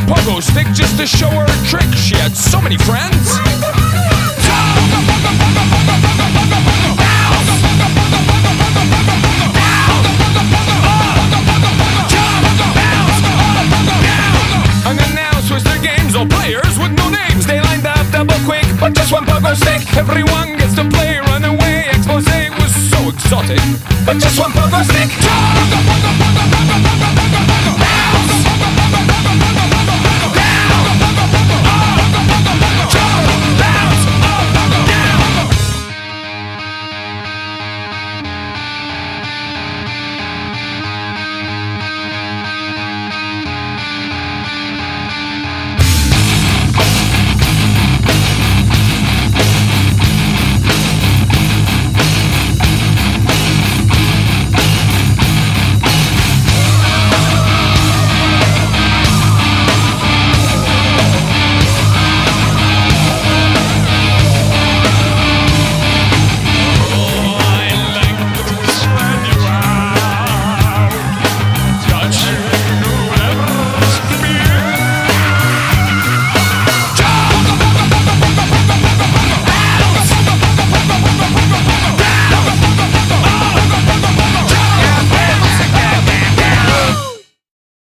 pogo stick just to show her a trick. She had so many friends. And then now switch their games. All players with no names. They lined up double quick, but just one pogo stick. Everyone gets to play, run away. Expose was so exotic, but just one pogo stick.